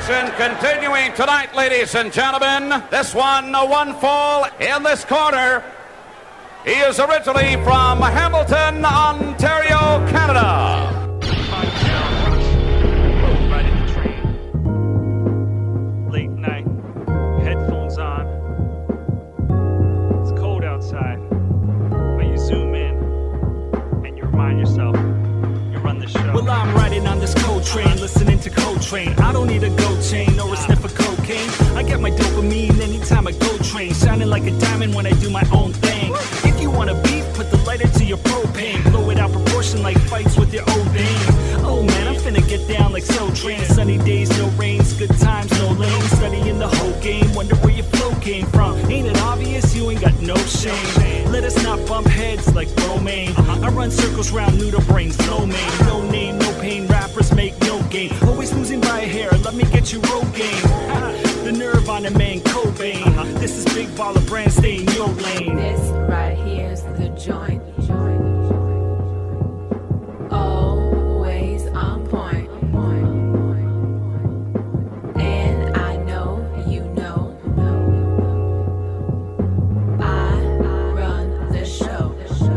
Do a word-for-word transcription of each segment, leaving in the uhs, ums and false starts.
action continuing tonight, ladies and gentlemen. This one, a one fall in this corner. He is originally from Hamilton, Ontario, Canada. Riding the train, late night, headphones on. It's cold outside, but you zoom in and you remind yourself you run the show. Well, I'm riding on this cold train, listening to Coltrane. I don't need a gold chain or a sniff of cocaine. I get my dopamine anytime I go train, shining like a diamond when I do my own thing. If you wanna beef, put the lighter to your propane. Blow it out proportion like fights with your old dame. Oh man, I'm finna get down like Soul Train. Sunny days, no rains, good times, no lane. Studying the whole game, wonder where your flow came from. Ain't it obvious you ain't got no shame? Let us not bump heads like Romaine. I run circles round noodle brains, no man. No name, no pain, rappers make no gain. Always losing by a hair, let me get you road game. The nerve on the man, Cobain. This is Big Baller Brand, stay in your lane. This right here's the joint. Always on point. And I know you know I run the show.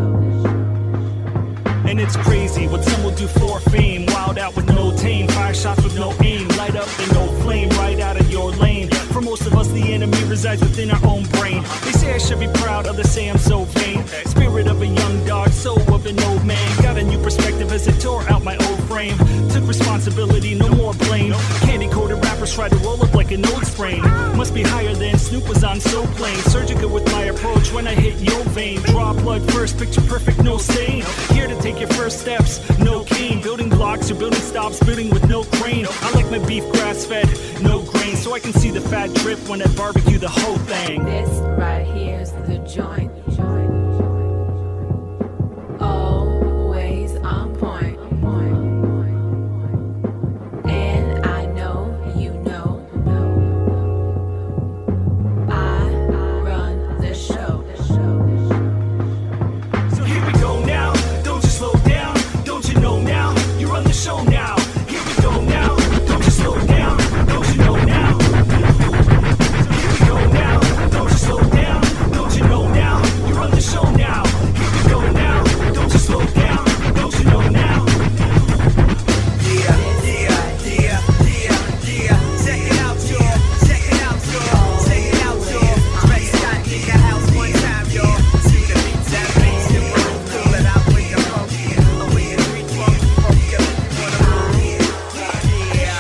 And it's crazy what some will do for fame. Wild out with no tame, fire shots with no aim. Light up and no flame, right out of your lane. For most of us, the enemy resides within our own brain. They say I should be proud, others say I'm so vain. Spirit of a young dog, soul of an old man. Got a new perspective as it tore out my old frame. Took responsibility, no more blame. Candy-coated rappers try to roll up like an old sprain. Must be higher than Snoop was on So Plain. Surgical with my approach when I hit your vein. Draw blood first, picture perfect, no stain. Here to take your first steps, no cane. Building blocks or building stops, building with no crane. I like my beef grass-fed, no grain. So I can see the fat drip when I barbecue the whole thing. This right here's the joint. Always on point. And I know you know I run the show. So here we go now. Don't you slow down. Don't you know now? You run the show now. Here we go now. Don't you slow down. Don't you know now? Here we go now. Don't you slow down. Don't you know now? You run the show now. Here we go now. Don't you slow down. Don't you know now? Yeah, yeah, yeah, yeah, yeah. Check it out, y'all. Check it out, y'all. Check it out, y'all. Rex Scott in your house one time, y'all. See the beats that makes you move. Pull it out with the funk. Oh, with the three funk, funk, yeah. Wanna move? Yeah.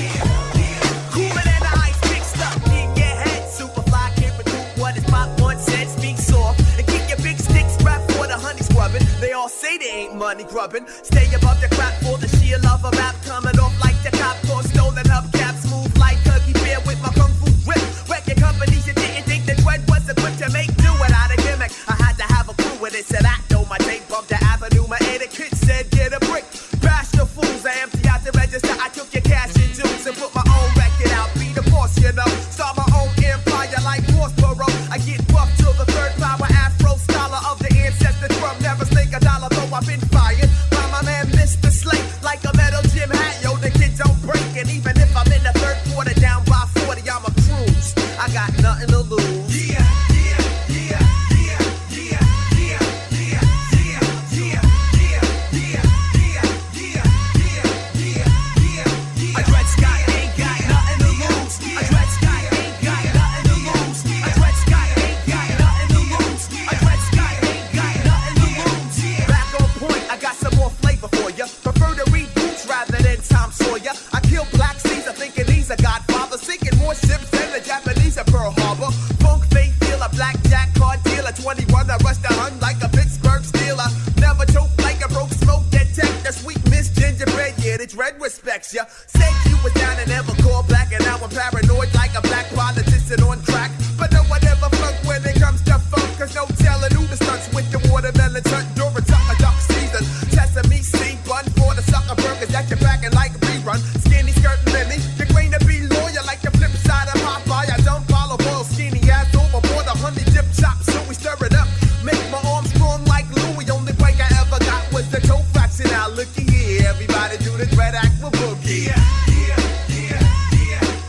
Cooler than the ice, mixed up in your head. Superfly can't recoup what his pop one said. Speak soft and keep your big sticks wrapped for the honey scrubbing. They all say they ain't money grubbing. Stay above the crap for the sheer love of rap. Coming off like the cop car, stolen hubcaps. Move like Huggy Bear with my kung fu whip. Wreck your companies, you didn't think the dread was equipped to make do without a gimmick. I had to have a clue with it. Said I know my tape bumped the avenue. My etiquette said get a brick. Bash the fools. I empty out the register. I took your cash and dues and put my own record out. Be the boss, you know. Start my own empire like Rossborough. I get buff till the third power. Afro scholar of the ancestor drum. Never slink a dollar though I've been fired by my man Mister Slate. Like a metal gym hat, yo, the kid don't break. And even if I'm in the third quarter down by forty, I'm a cruise. I got nothing to lose. Yeah, yeah, yeah, yeah, yeah, yeah, yeah, yeah, yeah, yeah, yeah, yeah, yeah, yeah, yeah. I dread Scott ain't got nothing to lose. I dread Scott ain't got nothing to lose. I dread Scott ain't got nothing to lose. I dread Scott ain't got nothing to lose. Back on point, I got some more flavor for ya. Prefer to read boots rather than Tom Sawyer. I kill Black Caesar thinking he's a godfather. Sinking more ships than the Japanese at Pearl Harbor. Funk fake deal, a blackjack card dealer. twenty-one, I rush the hunt like a Pittsburgh Steeler. Never choke like a broke smoke detector. Sweet Miss Gingerbread, yeah, the dread respects ya. Said you was down and never called back. And now I'm paranoid like a black politician on crack. But no one ever flunk when it comes to funk. Cause no telling who the stunts with the watermelon tunt. During summer duck season. Sesame seed bun for the sucker burgers that you're packing like a rerun. Skinny skirt and Lily. The grain to be loyal like the flip side of Popeye. I don't follow ball skinny ass overboard. A honey dip chop, so we stir it up. Make my arms strong like Louis. Only break I ever got was the toe fraction. Now looky here, everybody do the dread aqua boogie. Yeah, yeah, yeah, yeah.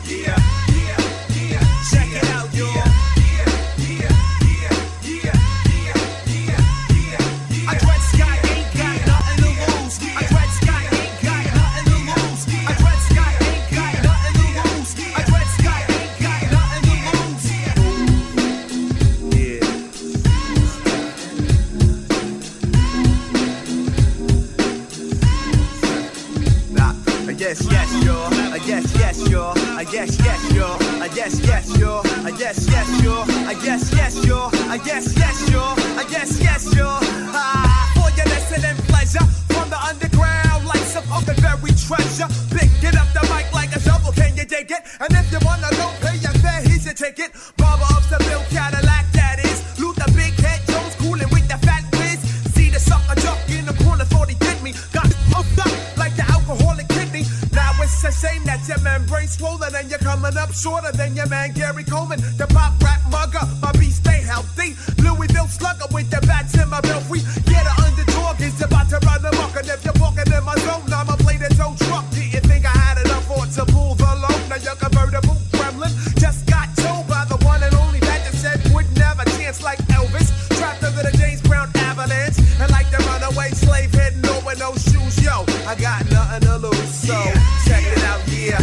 guess, yes, yo. I guess, yes, yo. I guess, yes, yo. I guess, yes, yo. I guess, yes, yo. I guess, yes, yo. Ah, for your lesson and pleasure from the underground, like some Huckleberry treasure. Picking up the mic like a shovel, can you dig it? And if you wanna go pay your fare, here's your ticket. Barber up the Bill Cadillac, that is. Luther Big Head Jones, coolin' with the fat whiz. See the sucker duck in the corner, thought he did me. Got hooked up like the alcoholic kidney. Now it's a shame that your membrane swollen and you're coming up shorter than your man Gary Coleman. The pop rap mugger, my beat stay healthy. Louisville slugger with the bats in my belfry. Yeah, the underdog is about to run amok. And if you're walking in my zone, I'ma play the tow truck. Didn't think I had enough or to pull the load. Now your convertible gremlin just got told by the one and only that just said wouldn't have a chance like Elvis. Trapped under the James Brown avalanche. And like the runaway slave heading over with no shoes. Yo, I got nothing to lose. So check it out, yeah.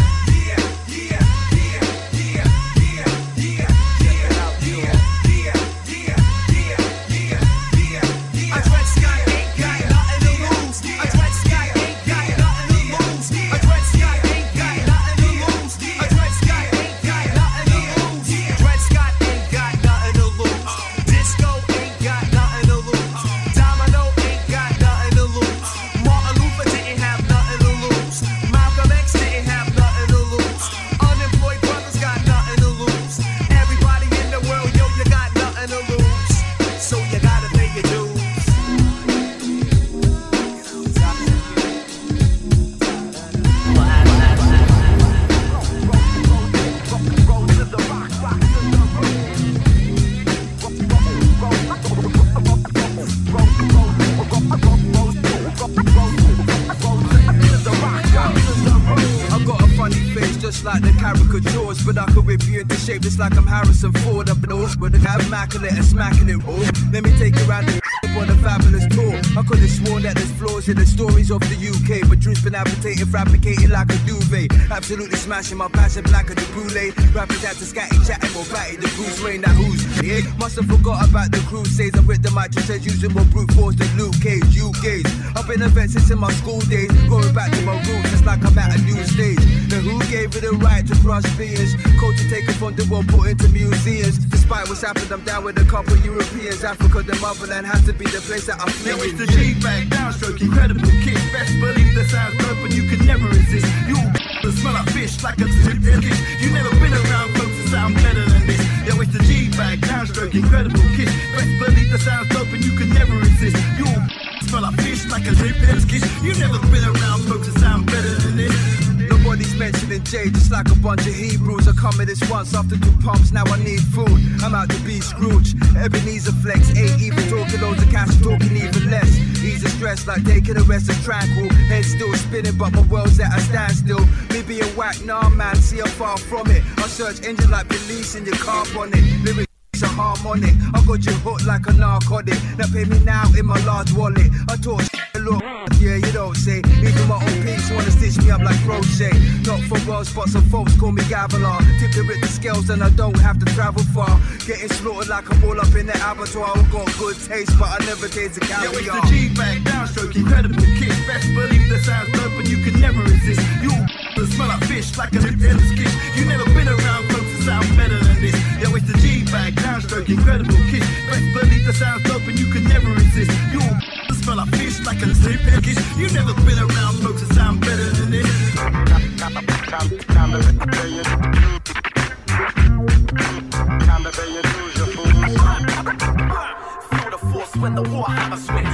It's like I'm Harrison Ford up in the hook with a immaculate and smacking it raw. Let me take you around the on a fabulous tour. I could have sworn that there's flaws in the stories of the U K, but Drew's been amputated, fabricated like a duvet. Absolutely smashing my passion black of the brulee. Rappers had to scatty, chatting more batty the Bruce Wayne. That who's yeah? Must have forgot about the crusades. I'm with the mic just says using more brute force than Luke Cage. You gaze. I've been a vet since in my school days, going back to my roots. It's like I'm at a new stage. Now who gave it the right to crush beers? Culture taken from the world, put into museums. Despite what's happened, I'm down with a couple Europeans. Africa, the motherland, has to be the place that I feel. Yo, it's the G-Bag, downstroke, incredible kick. Best believe the sounds dope, but you can never resist. You all smell like fish, like a zip dish. You never been around folks that sound better than this. Yo, it's the G-Bag, downstroke, incredible kick. Best believe the sounds dope, and you can never resist. You all smell like fish, like a zip dish. You never been around folks that sound better than this. Nobody's mentioning Jay, just like a bunch of Hebrews. I come at this once after two pumps, now I need food. I'm out to be Scrooge. Ebenezer flex, ain't even talking loads of cash, talking even less. Ease of stress like taking a rest is tranquil. Head still spinning, but my world's at a standstill. Me being whack, nah man, see I'm far from it. I search engine like police in your car bonnet. Lyrics are harmonic, I got you hooked like a narcotic. Now pay me now in my large wallet. I talk shit, look, yeah, you don't say. Even my own peeps wanna stitch me up like crochet. Not for world spots, some folks call me Gavilar. Tip the written scales and I don't have to travel far. Getting slaughtered like I'm all up in the abattoir. I've got good taste, but I never taste the caviar. Yo, it's the G-Bag, downstroke, incredible kick. Best believe the sounds dope, and you can never resist. You all smell like fish, like a little kiss. You never been around folks that sound better than this. Yo, it's the G-Bag, downstroke, incredible kick. Best believe the sounds dope, and you can never resist. You all smell like fish, like a little kiss. You never been around folks that sound better than this. Feel the force when the war hammer swings.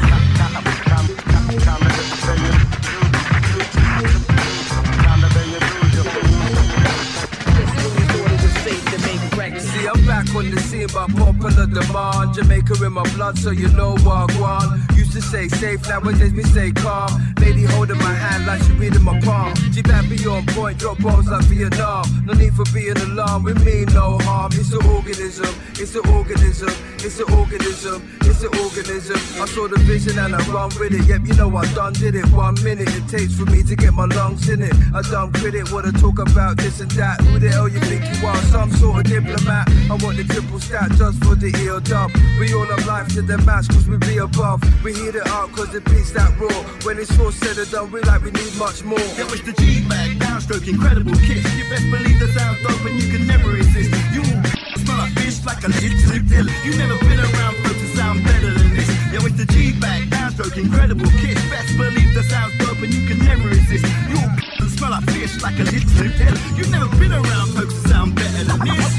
See, I'm back on the scene by popular demand. Jamaica in my blood, so you know what I want. Used to say safe, nowadays we say calm. Lady holding my hand like she reading my palm. She back me on point, drop bombs like Vietnam. No need for being alarmed, we mean no harm. It's an organism, it's an organism, it's an organism, it's an organism. I saw the vision and I run with it. Yep, you know I done did it. One minute it takes for me to get my lungs in it. I done credit, wanna talk about this and that. Who the hell you think you are? Some sort of diplomat. I want the triple stat just for the ear dub. We all have life to the match cause we be above. We heat it up cause the beat's that raw. When it's all said and done, we like we need much more. Yo, it's the G-Bag, downstroke, incredible kiss. You best believe the sound dope and you can never resist. You smell like fish like a little ill. You never been around folks to sound better than this. Yo, it's the G-Bag, downstroke, incredible kiss. Best believe the sound dope and you can never resist. You smell like fish like a little ill. You never been around folks to sound better than this.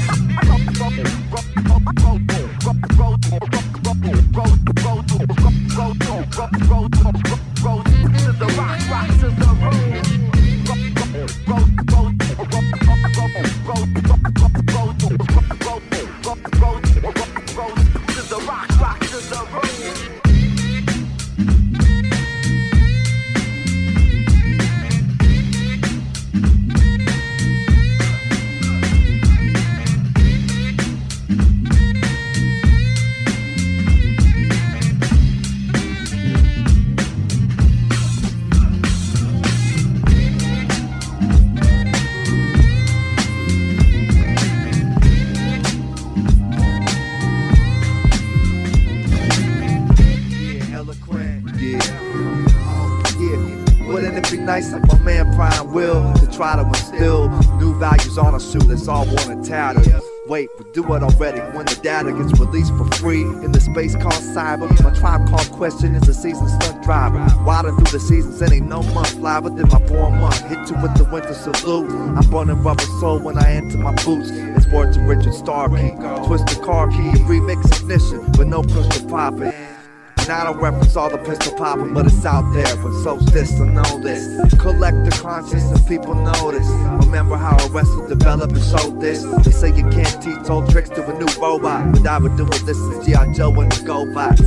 Try to instill new values on a suit that's all worn and tattered. Wait, we do it already when the data gets released for free in the space called cyber. My tribe called Question is a seasoned stunt driver. Riding through the seasons and ain't no month fly within my born month. Hit you with the winter salute. I'm burning rubber soul when I enter my boots. It's word to Richard Starkey. Twist the car key and remix ignition with no push to pop it. And I don't reference all the pistol popping, but it's out there. But so's this, I know this. Collect the conscience and people notice. Remember how a wrestler developed and showed this. They say you can't teach old tricks to a new robot. But I would do it, this is G I. Joe and the GoBots.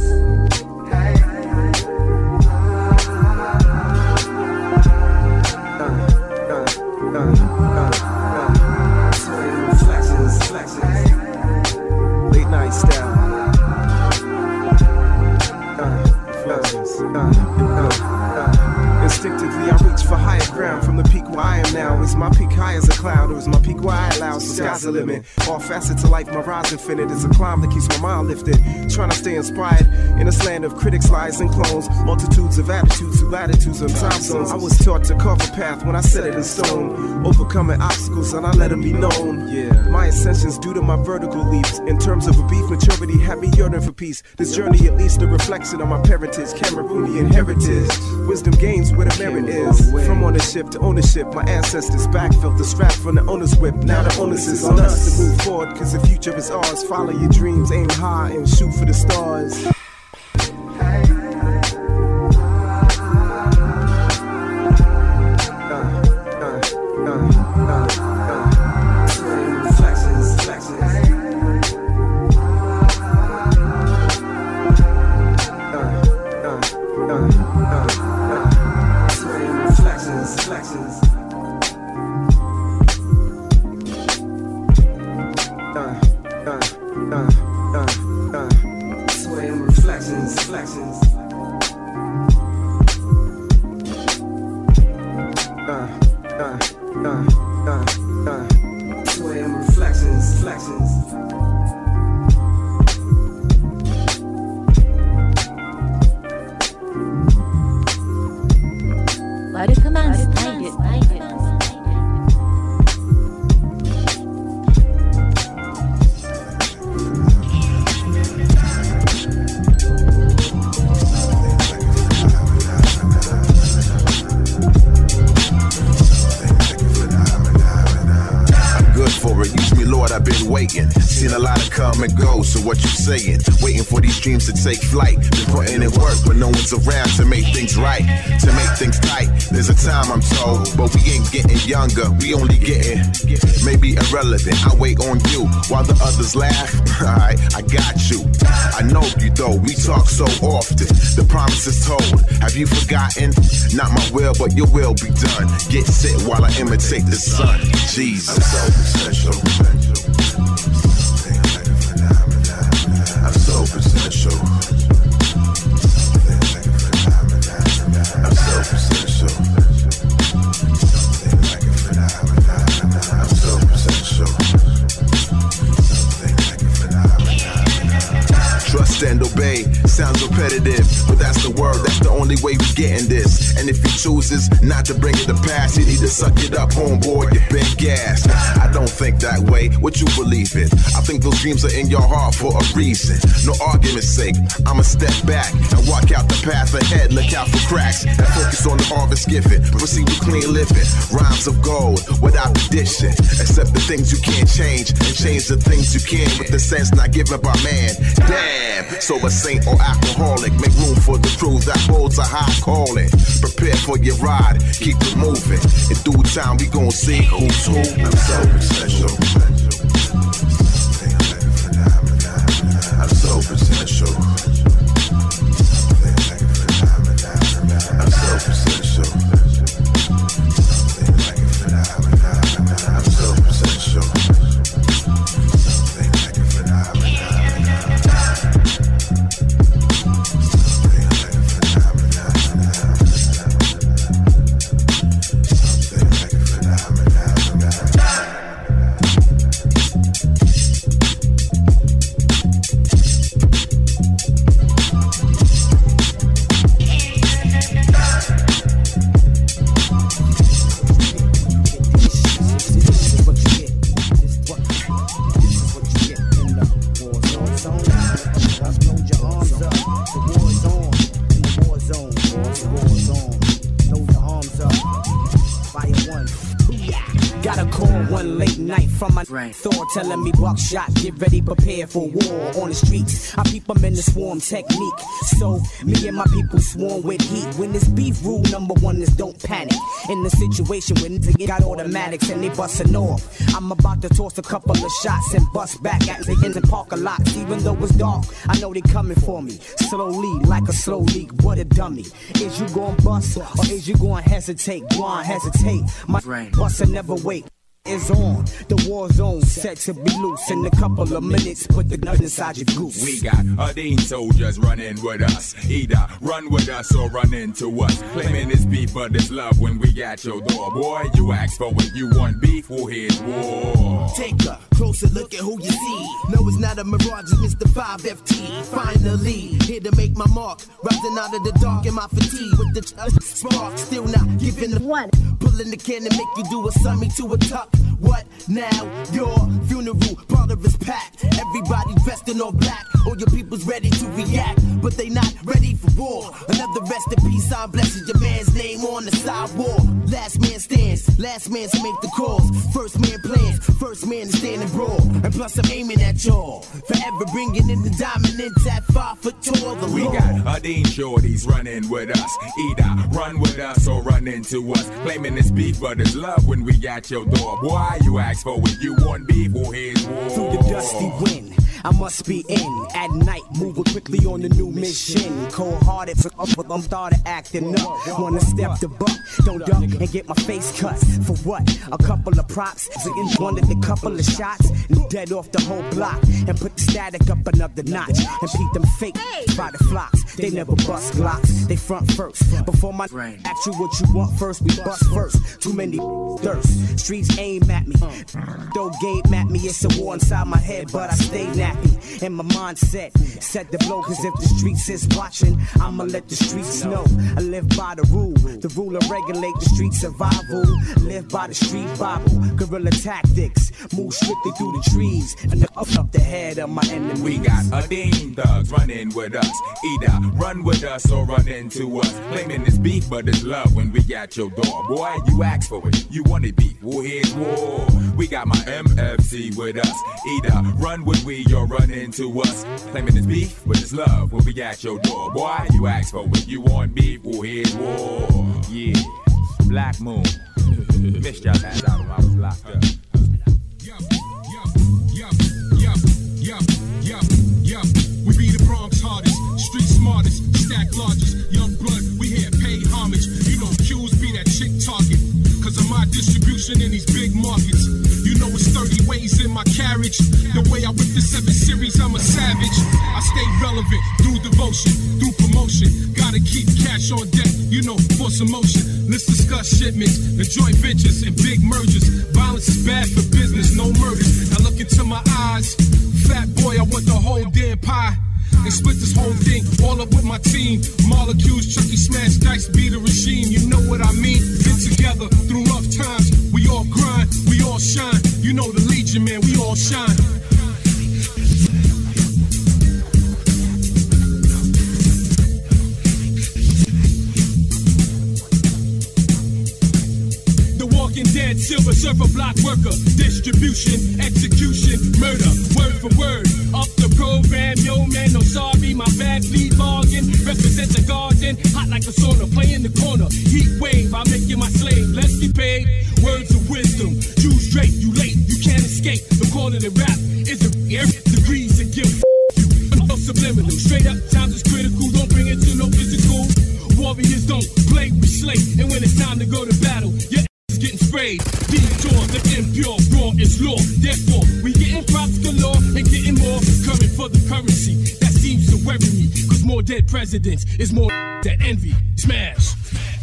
Late night style. Instinctively I reach for higher ground. From the peak where I am now, is my peak high as a cloud, or is my peak where I allow? So sky's the limit. All facets of life, my rise infinite is a climb that keeps my mind lifted. Trying to stay inspired in this land of critics, lies, and clones. Multitudes of attitudes through latitudes and time zones. I was taught to carve a path when I set it in stone. Overcoming obstacles and I let them be known. Yeah, my ascension's due to my vertical leaps. In terms of a beef maturity, had me yearning for peace. This journey at least a reflection of my parentage, Cameroonian heritage. Wisdom gains where the merit is. From ownership to ownership, my ancestors back felt the strap from the owner's whip. Now the onus is on us to move forward, cause the future is ours. Follow your dreams, aim high and shoot for the stars. Dreams to take flight, been putting in work when no one's around to make things right, to make things tight. There's a time I'm told, but we ain't getting younger, we only getting maybe irrelevant. I wait on you while the others laugh. Alright, I got you. I know you though, we talk so often. The promise is told, have you forgotten? Not my will, but your will be done. Get sit while I imitate the sun. Jesus. I'm so essential. I'm so essential. I'm so essential. I'm so essential. Trust and obey. Sounds repetitive, but that's the word, that's the only way we getting this. And if he chooses not to bring it to pass, you need to suck it up, homeboy, you big gas. I don't think that way, what you believe in? I think those dreams are in your heart for a reason. No argument's sake, I'ma step back and walk out the path ahead. Look out for cracks and focus on the harvest given. Proceed with clean living, rhymes of gold without addition. Accept the things you can't change and change the things you can with the sense not given by man. Damn, so a saint or alcoholic, make room for the crew that holds a high calling. Prepare for your ride, keep it moving. In due time we gon' see who's who. I'm so essential. I'm so potential. I'm so potential. I'm so potential. Thor telling me buckshot, get ready, prepare for war on the streets. I peep them in the swarm technique. So me and my people swarm with heat. When this beef, rule number one is don't panic. In the situation when niggas got automatics and they bustin' off, I'm about to toss a couple of shots and bust back at the ends and parking lots. Even though it's dark, I know they coming for me. Slowly, like a slow leak, what a dummy. Is you gon' bust or is you gon' hesitate? Go on, hesitate. My brain bustin' never wait. Is on the war zone, set to be loose in a couple of minutes. Put the nut inside your goose. We got Adine soldiers running with us. Either run with us or run into us. Claiming it's beef, but it's love when we at your door. Boy, you ask for what you want, beef, well, here's war. Take a closer look at who you see. No, it's not a mirage, it's Mister five F T. Finally, here to make my mark. Rising out of the dark in my fatigue with the uh, spark. Still not giving the one. Pulling the can and make you do a summy to a tuck. What now? Your funeral, part of his pack. Everybody dressed in all black. All your people's ready to react, but they not ready for war. Another rest in peace, I'm blessing your man's name on the sidewalk. Last man stands, last man to make the calls. First man plans, first man to stand and brawl. And plus I'm aiming at y'all, forever bringing in the dominance at five foot tall. The we law. got Adine shorties running with us. Either run with us or run into us. Claiming it's beef, but it's love when we at your door. Why you ask for what you want, beef, well, here's war. Through the dusty wind, I must be in at night, moving quickly on the new mission. Cold-hearted, so I'm started acting up. Wanna step the buck, don't duck and get my face cut. For what? A couple of props, wanted a couple of shots, and dead off the whole block. And put the static up another notch, and peep them fake by the flocks. They never bust glocks, they front first. Before my brain ask you what you want first, we bust first. Too many thirst, streets aim at me, throw game at me. It's a war inside my head, but I stay nappy. And my mindset set the blow, cause if the streets is watching, I'ma let the streets know. I live by the rule, the rule of regulate the street survival. Live by the street Bible, guerrilla tactics, move strictly through the trees and up up the head of my enemy. We got Adine thugs running with us. Either run with us or run into us. Claiming it's beef, but it's love when we at your door. Boy, you ask for it, you want it beef, well, here's war. We got my M F C with us. Either run with we or run into us. Claiming it's beef, but it's love when we at your door. Boy, you ask for what you want, beef, well, here's war. Yeah, Black Moon. Missed y'all ass out when I was locked up. Yup, yup, yup, yup, yup, yup, yup. We be the Bronx hardest, street smartest, stack largest, young blood. We here pay homage. You know, Q's be that chick target. Cause of my distribution in these big markets. You know it's thirty ways in my carriage. The way I whip the seven series, I'm a savage. I stay relevant through devotion, through promotion. Gotta keep cash on deck, you know, for some motion. Let's discuss shipments, the joint ventures and big mergers. Violence is bad for business, no murders. Now look into my eyes. Fat boy, I want the whole damn pie. And split this whole thing all up with my team. Molecules, Chucky smash dice, beat a regime. You know what I mean? Been together through rough times. We all grind, we all shine. You know the Legion, man, we all shine. Dead silver surfer block worker, distribution, execution, murder, word for word. Up the program, yo man, no sorry, my bad, lead bargain. Represent the garden, hot like a sauna, play in the corner. Heat wave, I'll make you my slave, let's be paid. Words of wisdom, Jews straight, you late, you can't escape. The quality rap is a air degrees of guilt. No subliminal, straight up, sounds is critical, don't bring it to no physical. Warriors don't play, we slay, and when it's time to go to battle, yeah. Getting sprayed, detour, the impure, raw is law. Therefore, we getting props galore and getting more coming for the currency. That seems to worry me, cause more dead presidents is more that envy. Smash.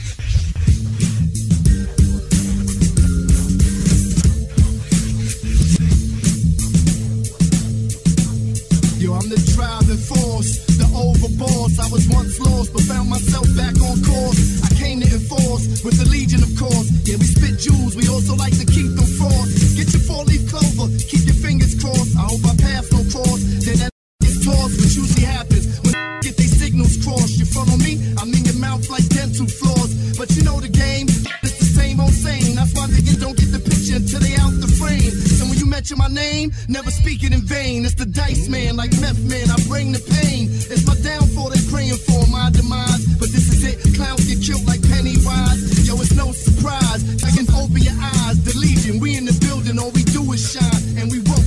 Yo, I'm the driving force, the overboss. I was once lost, but found myself back on course. I came to enforce with the Legion, of course. Yeah, we spit jewels, we also like to keep them frost. Get your four-leaf clover, keep your fingers crossed. I hope I pass no cross, then that gets tossed, which usually happens when get they signals crossed. You follow me? I'm in your mouth like dental floors. But you know the game, it's the same old same. That's why niggas don't get the picture until they out the frame. So when you mention my name, never speak it in vain. It's the dice man, like meth man, I bring the pain. It's my downfall, they praying for my demise. But this is it, clowns get killed like Pennywise. Yo, it's no surprise, I can open your eyes. The Legion, we in the building, all we do is shine. And we won't.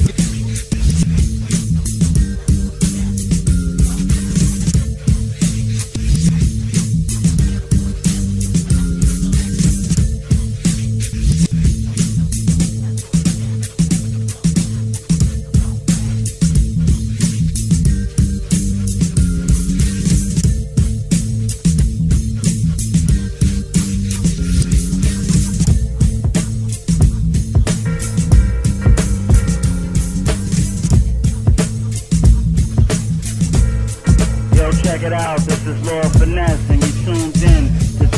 Check it out, this is Laura Finesse, and you tuned in to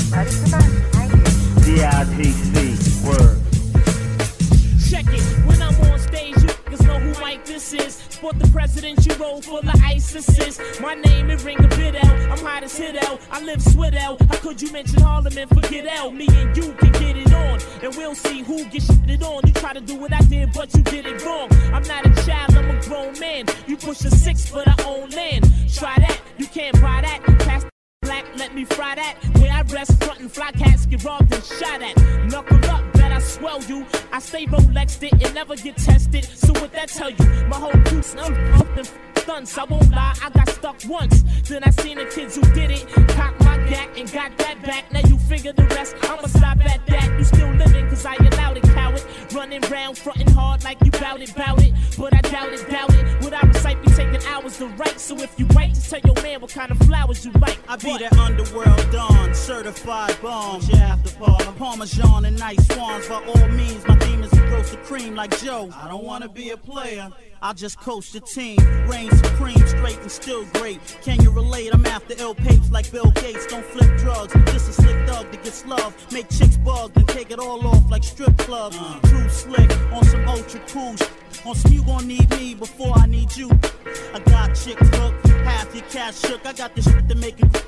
D I T C, word. Check it, when I'm on stage, you niggas know who Mike this is. Sport the presidential role full of ISIS. My name, it ring a bit out, I'm hot as hit out, I live sweat out. How could you mention Harlem and forget out? Me and you can get it on, and we'll see who gets shitted on. You try to do what I did, but you did it wrong. I'm not a child, I'm a grown man. You push a six, but I own land. Try that, you can't buy that. Pass the black, let me fry that. Where I rest, front and fly cats get robbed and shot at. Knuckle up, bet I swell you. I stay Rolexed it and never get tested. So what that tell you? My whole crew snuff up and stunts. I won't lie, I got stuck once. Then I seen the kids who did it. Cock my gat and got that back. Now you figure the rest, I'ma stop at that. You still living cause I allowed it, coward. Running round, fronting hard like you bout it, bout it. But I doubt it, doubt it. What I recite be taking hours to write. So if you write, just tell your man what kind of flowers you like. I be that underworld dawn, certified bomb. Yeah, after Paul, Parmesan and nice swans. By all means, my theme is to roast the cream like Joe. I don't wanna be a player, I'll just coach the team. Reign supreme, straight and still great. Can you relate? I'm after ill papes like Bill Gates. Don't flip drugs, just a slick thug that gets love. Make chicks bug, then take it all off like strip clubs. Uh. True slick, on some ultra cool sh- On some you gon' need me before I need you. I got chicks hooked, half your cash shook. I got this shit to make it.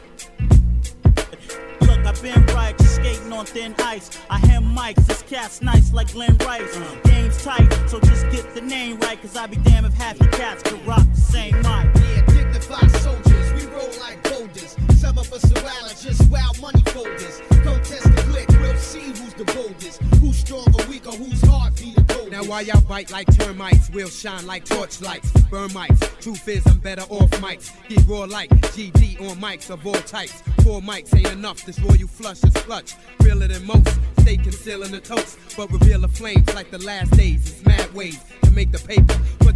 Look, I've been right, skating on thin ice. I hem mics, this cat's nice like Glenn Rice. Uh. Game's tight, so just get the name right. Cause I'd be damned if half your cats could rock the same mic. Yeah, dignified soldiers, we roll like boulders. Some of us are wild, just wild money folders. Don't test the click, we'll see who's the boldest. Who's strong or weak or whose heart beat the coldest. Now while y'all bite like termites, we'll shine like torchlights. Burn mics, truth is I'm better off mics. Get raw like G D on mics of all types. Four mics ain't enough, this royal flush is clutch. Realer than most, stay concealing the toast. But reveal the flames like the last days. It's mad ways to make the paper. Put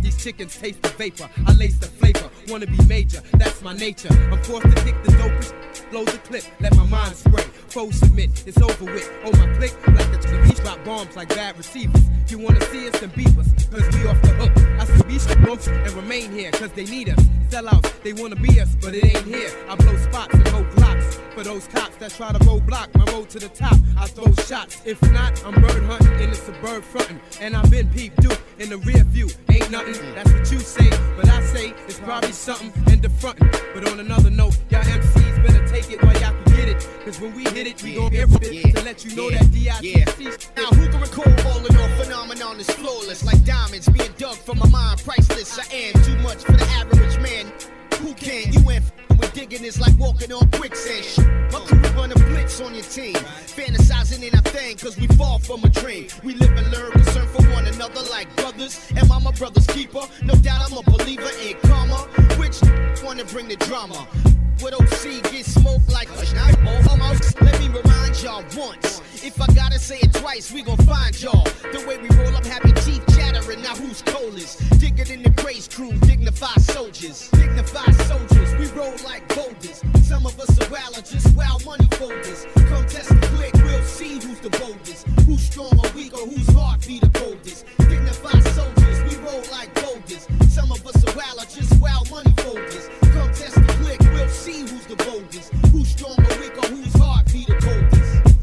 These chickens taste the vapor, I lace the flavor. Wanna be major, that's my nature. I'm forced to kick the dopest, blow the clip, let my mind spray. Foes submit, it's over with. Oh my click, like a T V, drop bombs like bad receivers. You wanna see us, then beat us, cause we off the hook. I see beast bumps and remain here, cause they need us. Sellouts, they wanna be us, but it ain't here. I blow spots and hold blocks. For those cops that try to roadblock my road to the top, I throw shots. If not, I'm bird hunting in the suburb frontin'. And I've been peep Duke in the rear view. Ain't nothing, that's what you say. But I say it's probably something in the frontin'. But on another note, y'all M Cs better take it while y'all can get it. Cause when we hit it, we gon' get it yeah, to let you know yeah, that D I T C. Yeah. Now who can recall all in all phenomenon is flawless. Like diamonds being dug from a mine priceless. I am too much for the average man. Who can? You ain't f***ing with digging is like walking on quicksand. Sh- My crew run a blitz on your team. Fantasizing in our thing, cause we fall from a dream. We live and learn, concern for one another like brothers. Am I my brother's keeper? No doubt I'm a believer in karma. Which wanna bring the drama? With O C get smoked like a night. Almost. Let me remind y'all once. If I gotta say it twice, we gon' find y'all. The way we roll up, have your teeth chattering. Now who's coldest? Dig it in the craze crew, dignified soldiers. Dignified soldiers, we roll like boulders. Some of us are just wild money folders. Come test the quick, we'll see who's the boldest. Who's strong or weak or whose heart be the coldest. Dignified soldiers, we roll like boulders. Some of us are just wild money folders. Come test the quick, we'll see who's the boldest. Who's strong or weak or whose heart be the coldest.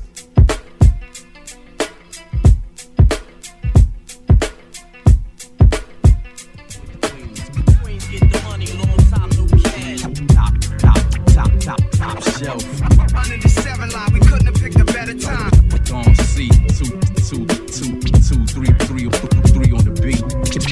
Queens get the money, long time no cash. Top, top, top, top, top shelf. Under the seven line, we couldn't have picked a better time. Don't see two, two, two, two, three, three, three on the beat.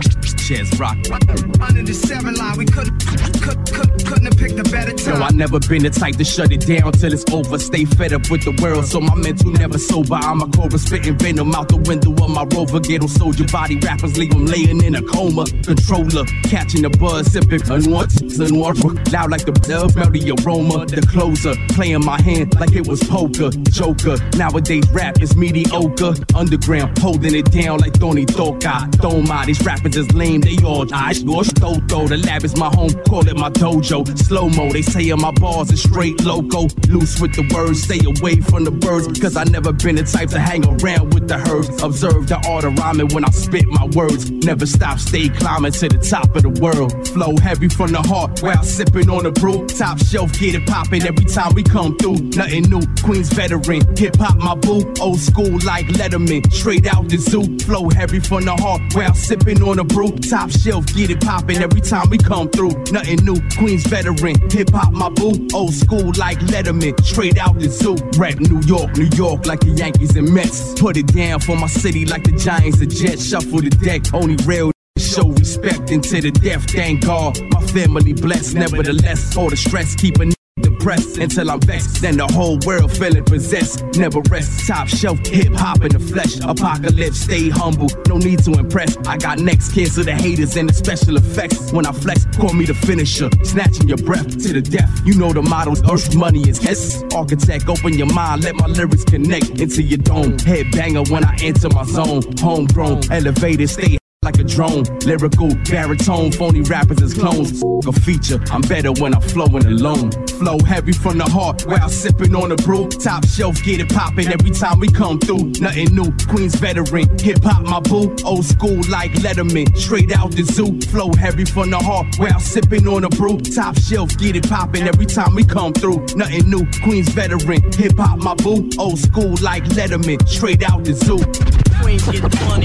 Chess rock. Under the seven line, we could, could, could, couldn't have picked a better time. Yo, I never been the type to shut it down till it's over. Stay fed up with the world, so my mental never sober. I'm a cobra spitting venom out the window of my Rover. Ghetto soldier body rappers leave them laying in a coma. Controller, catching the buzz, sipping unwatch, unwatch. Loud like the dove, melody aroma. The closer, playing my hand like it was poker. Joker, nowadays rap is mediocre. Underground, holding it down like Tony Toka. Toma, these rappers is lame, they all die. Toto, the lab is my home, call it my dojo. Slow-mo, they say my bars is straight loco. Loose with the words, stay away from the birds. Cause I never been the type to hang around with the herds. Observe the art of rhyming when I spit my words. Never stop, stay climbing to the top of the world. Flow heavy from the heart while sipping on a brew. Top shelf, get it poppin' every time we come through. Nothing new, Queens veteran. Hip hop my boo, old school like Letterman. Straight out the zoo, flow heavy from the heart while sipping on a brew. Top shelf, get it poppin' every time we come through. Nothing new, Queens veteran. Hip hop my boo, old school like Letterman. Straight out the zoo, rap New York, New York like the Yankees and Mets. Put it down for my city like the Giants and Jets. Shuffle the deck, only real show respect into the death. Thank God, my family blessed. Nevertheless, all the stress keep a depressed until I'm vexed. Then the whole world feeling possessed. Never rest. Top shelf hip hop in the flesh. Apocalypse, stay humble. No need to impress. I got next kids to the haters and the special effects. When I flex, call me the finisher. Snatching your breath to the death. You know the mottos. Earth money is yes. Architect, open your mind. Let my lyrics connect into your dome. Headbanger when I enter my zone. Homegrown, elevated, stay like a drone, lyrical, baritone, phony rappers as clones. A feature, I'm better when I'm flowing alone. Flow heavy from the heart while sipping on a brew. Top shelf, get it poppin' every time we come through. Nothing new, Queens veteran. Hip hop my boo, old school like Letterman. Straight out the zoo, flow heavy from the heart while sipping on a brew. Top shelf, get it poppin' every time we come through. Nothing new, Queens veteran. Hip hop my boo, old school like Letterman. Straight out the zoo. Queens get the money,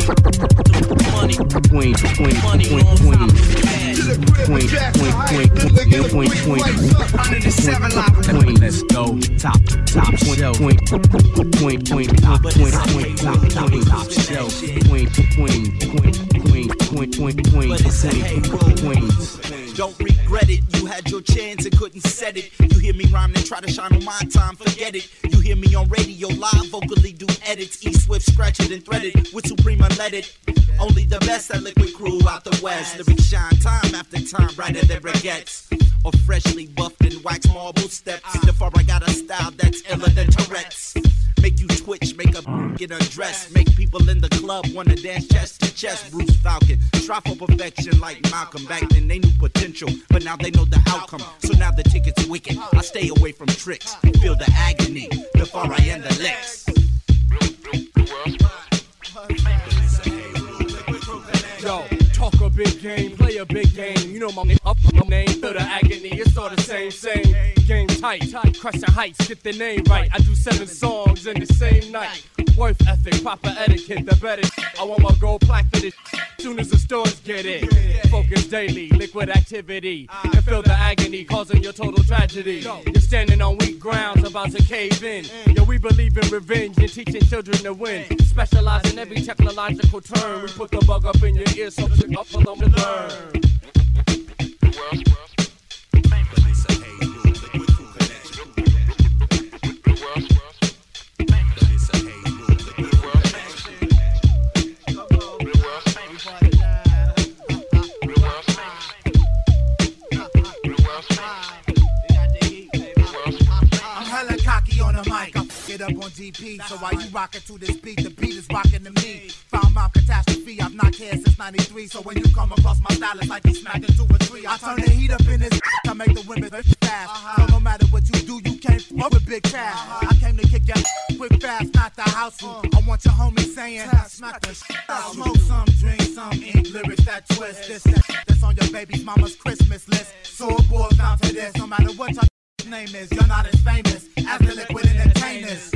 the money. Queen, queen, queen, queen, queen, queen, queen, queen, queen, queen, let's go. Top, top shelf, queen, queen, queen, top, queen, queen, top, top, top shelf, queen, queen, queen, queen, queen, queen, queen, queens. Don't regret it, you had your chance and couldn't set it. You hear me rhyme and try to shine on my time, forget it. You hear me on radio, live, vocally do edits. E-Swift, scratch it and thread it, with Supreme unleaded. Only the best at Liquid Crew out the west. Lyrics shine time after time, brighter than baguettes. Or freshly buffed and wax marble steps. The far I got a style that's iller than Tourette's. make you twitch, make a get undressed, make people in the club wanna dance chest to chest. Bruce Falcon, strive for perfection like Malcolm. Back then they knew potential, but now they know the outcome. So now the ticket's wicked. I stay away from tricks, feel the agony before I end the licks. Yo, talk a big game, play a big game. You know my name, up my name, feel the agony. It's all the same, same. Game tight, tight, crushing heights, get the name right. I do seven songs in the same night. Worth ethic, proper etiquette, the better. I want my gold plaque for this. Soon as the stores get it. Focus daily, liquid activity, and feel the agony causing your total tragedy. You're standing on weak grounds, about to cave in. Yo, we believe in revenge and teaching children to win. Specialize in every technological term. We put the bug up in your ear so you up for them to learn. Up on G P, so while you rockin' to this beat, the beat is rockin' to me. Found my catastrophe, I've not cared since ninety-three. So when you come across my style, it's like you smacked into a tree. I turn the heat up in this, I make the women fast. So no matter what you do, you can't fuck with big cash. I came to kick your quick fast, not the house rule. I want your homie saying, smack the shit out. Smoke some, drink some, ink lyrics that twist. This, that, that's on your baby's mama's Christmas list. So it boils down to this, no matter what your name is, you're not as famous as the liquid entertainers.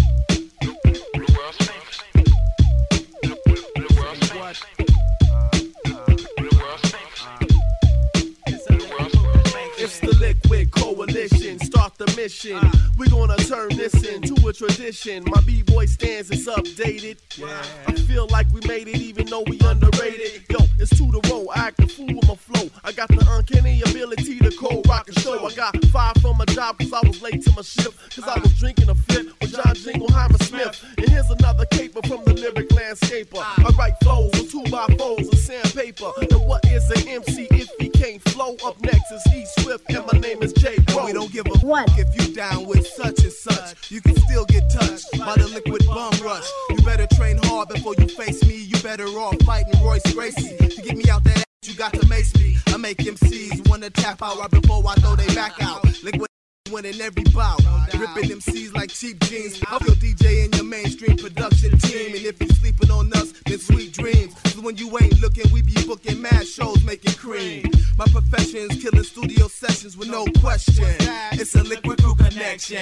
It's the Liquid Coalition, start the mission. We're gonna turn this into a tradition. My B-boy stance is updated. I feel like we made it even though we underrated. Yo, it's to the road, I act a fool with my flow. I got the uncanny ability to cold rock a show. I got fired from my job cause I was late to my shift. Cause I was drinking a fifth with John Jingleheimer Smith. And here's another caper from the lyric landscaper. I write flows with two by fours of sandpaper. And what is an M C if he can't flow? Up next is E Swift and my name is J. And we don't give a fuck if you down with such and such. You can still get touched by the liquid bum rush. You better train hard before you face me. You better off fighting Royce Gracie. To get me out that ass, you got to mace me. I make M Cs wanna tap out right before I throw they back out. Liquid winning every bout, ripping M Cs like cheap jeans. I'm your D J and your mainstream production team. And if you sleeping on us, then sweet dreams. Cause when you ain't looking, we be booking mad shows, making cream. My profession is killing studio sessions with no question. It's a Liquid Crew connection.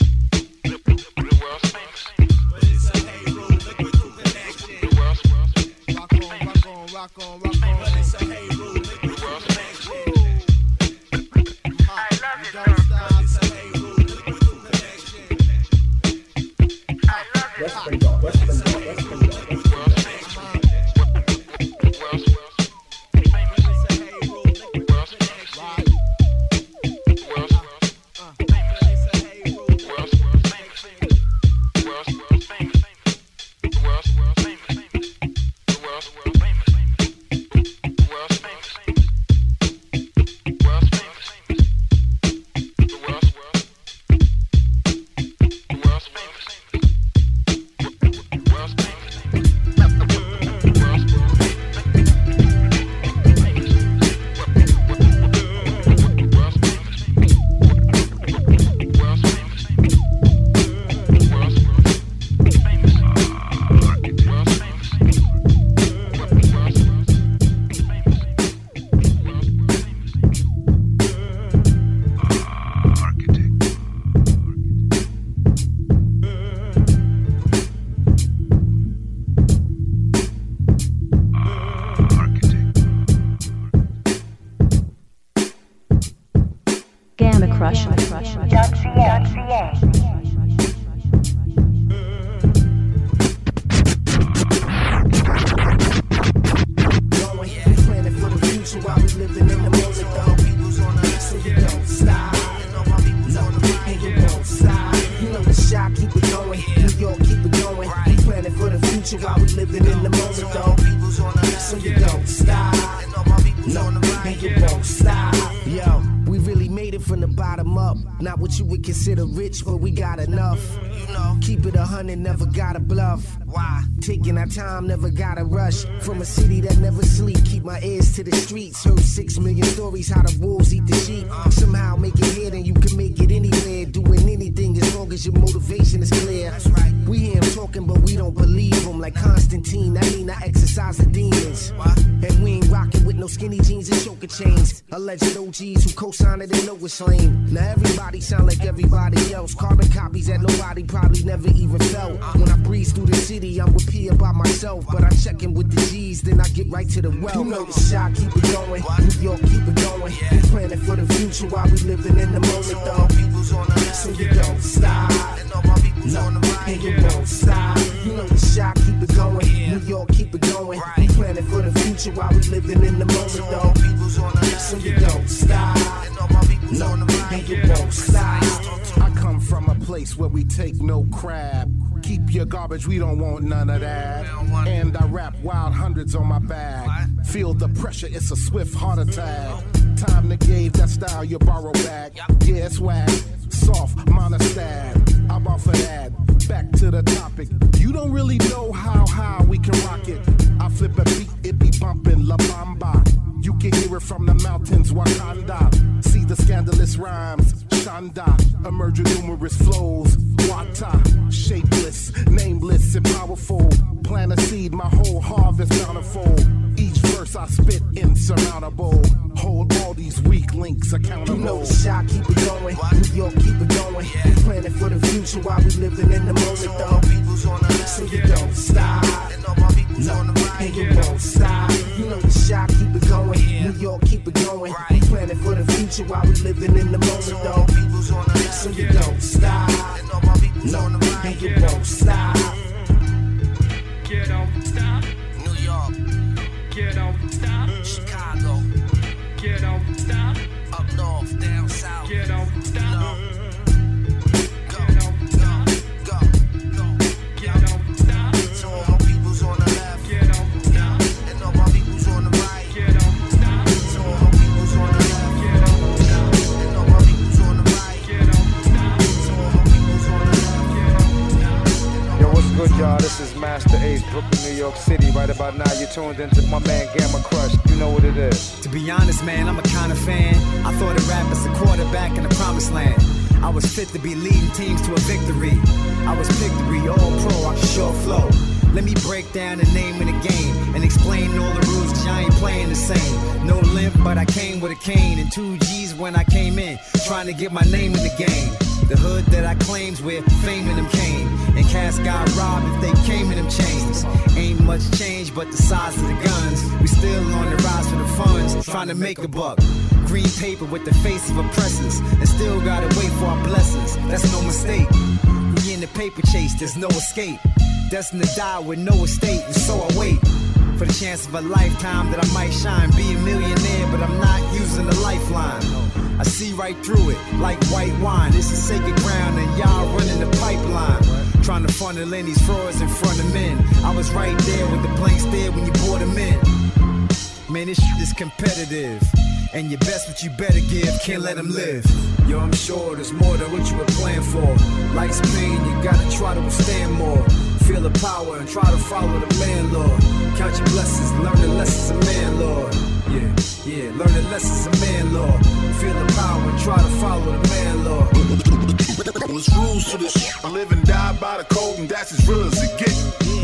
Rock on, rock on, rock on, rock on. It's a hey rule, Liquid Crew connection. Don't stop. It's a hey rule, Liquid Crew connection. West Bengal, West Bengal, West Bengal. Yo, we really made it from the bottom up. Not what you would consider rich, but we got enough. You know, keep it a hundred, never gotta bluff. Why? Taking our time, never gotta rush. From a city that never sleep, keep my ears to the streets. Heard six million stories, how the wolves eat the sheep. Somehow make it here, then you can make it anywhere. Doing anything as long as your motivation is clear. That's right. We hear him talking, but we don't believe him. Like Constantine, I mean I exercise the demons. And we ain't rocking with no skinny jeans and choker chains. Alleged O Gs who co-sign it and know it's lame. Now everybody sound like everybody else. Carbon copies that nobody probably never even felt. When I breeze through the city, I'm with P by myself. But I check in with the G's, then I get right to the well. You know the shot, keep it going. New York, keep it going. We planning for the future while we living in the moment, though. So you don't stop. No, and you won't stop. You know the shot, keep it going. New York, keep it going. We planning for the future while we living in the moment, though. So you don't stop. No, and you won't stop. I come from a place where we take no crap. Keep your garbage, we don't want none of that. And I rap wild hundreds on my back. Feel the pressure, it's a swift heart attack. Time to gave that style you borrow back. Yeah, it's whack, soft, monostab. I'm off of that. Back to the topic. You don't really know how high we can rock it. I flip a beat, it be bumping La Bamba. You can hear it from the mountains, Wakanda. See the scandalous rhymes, Shanda. Emerging numerous flows, Wata. Shapeless, nameless, and powerful. Plant a seed, my whole harvest bountiful. Each verse I spit insurmountable. Hold all these weak links accountable. You know the shot, keep it going. New York, keep it going. We planning for the future while we living in the moment, though. So you don't stop. No, and you won't stop. You know the shot, keep it going. New York, keep it going. We planning for the future while we living in the moment, though. So you don't stop. No, and you won't stop. Get on, stop. New York. Get on, stop. Chicago. Get on, stop. Up north, down south. Get on, stop. Go, go, go, go. Get on, stop. So all my people's on the left. Get on, stop. And all my people's on the right. Get on, stop. So all my people's on the left. Get on, stop. And all my people's on the right. Get on, stop. So all my people's on the left. Get on, stop. Yo, what's good, y'all? This is Master Ace, Brooklyn, New York City. Right about now, you're tuned into my man Gamma Crush. You know what it is. To be honest, man, I'm a kind of fan. I thought of rap as a quarterback in the promised land. I was fit to be leading teams to a victory. I was picked to be all pro, I can sure flow. Let me break down the name of the game and explain all the rules, cause I ain't playing the same. No limp, but I came with a cane and two G's when I came in, trying to get my name in the game. The hood that I claims where fame in them came, and cats got robbed if they came in them chains. Ain't much change but the size of the guns. We still on the rise for the funds, trying to make a buck. Green paper with the face of oppressors, and still gotta wait for our blessings. That's no mistake. We in the paper chase, there's no escape. Destined to die with no estate, and so I wait for the chance of a lifetime that I might shine. Be a millionaire, but I'm not using the lifeline. I see right through it, like white wine. It's a sacred ground, and y'all running the pipeline. Trying to funnel in these frauds in front of men. I was right there with the blank stare when you brought them in. Man, this shit is competitive. And your best what you better give, can't let them live. Yo, I'm sure there's more than what you were playing for. Life's pain, you gotta try to withstand more. Feel the power and try to follow the landlord. Count your blessings, learn the lessons of man, Lord. Yeah, yeah, learn the lessons of man, Lord. Feel the power and try to follow the man, Lord. There's rules to this shit. I live and die by the code, and that's as real as it gets.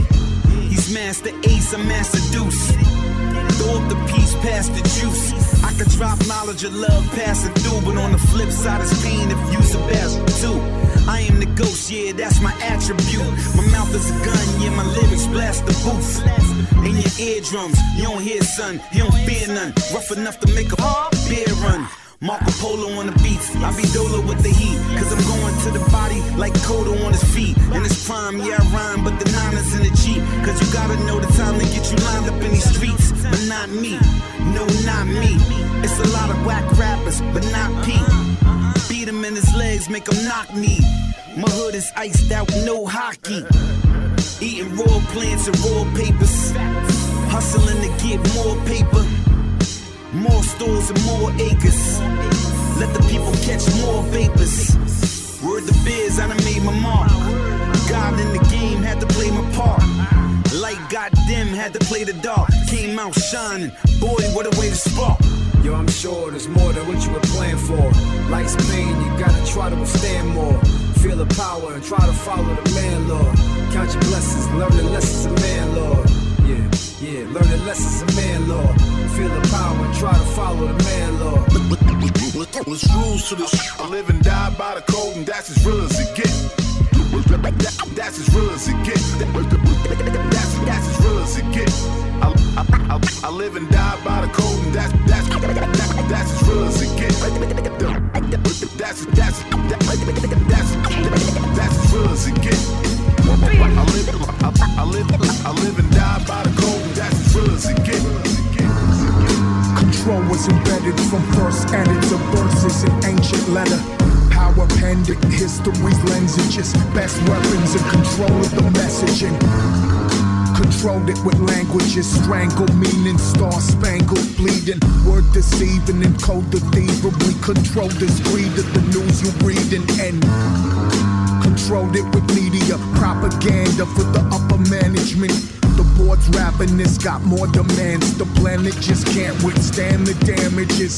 He's Master Ace, I'm Master Deuce. Throw up the piece, pass the juice. I could drop knowledge of love passing through, but on the flip side is pain if you's the best too. I am the ghost, yeah, that's my attribute. My mouth is a gun, yeah, my lyrics blast the booth. In your eardrums, you don't hear son, you don't fear none. Rough enough to make a bear run. Marco Polo on the beats, I be Dolo with the heat. Cause I'm going to the body like Kodo on his feet. In his prime, yeah, I rhyme, but the nine is in the Jeep. Cause you gotta know the time to get you lined up in these streets. But not me, no, not me. It's a lot of whack rappers, but not P. Beat him in his legs, make him knock me. My hood is iced out, no hockey. Eating raw plants and raw papers. Hustling to get more paper. More stores and more acres. Let the people catch more vapors. Word to biz, I done made my mark. God in the game, had to play my part. Light got dim, had to play the dark. Came out shining, boy, what a way to spark. Yo, I'm sure there's more than what you were playing for. Life's pain, you gotta try to withstand more. Feel the power and try to follow the man, Lord. Count your blessings, learn the lessons of man, Lord. Yeah, yeah, learn the lessons of man, Lord. Feel the power and try to follow the man, Lord. There's rules to this. I live and die by the code, and that's as real as it gets. That's as real as it gets. That's, that's as real as it gets. I, I, I, I live and die by the code, and that's that's that's, that's as real as it gets. That's that's that's that's as real as it gets. I live I, I live I live and die by the code, and that's as real as it gets. Control was embedded from first added to verses in ancient letter. Power penned in history's lensages. Best weapons and control of the messaging. Controlled it with languages, strangle meaning, star-spangled bleeding. Word deceiving and code deceivably. Control this greed of the news you read and end. Controlled it with media, propaganda for the upper management. The board's ravenous, got more demands. The planet just can't withstand the damages.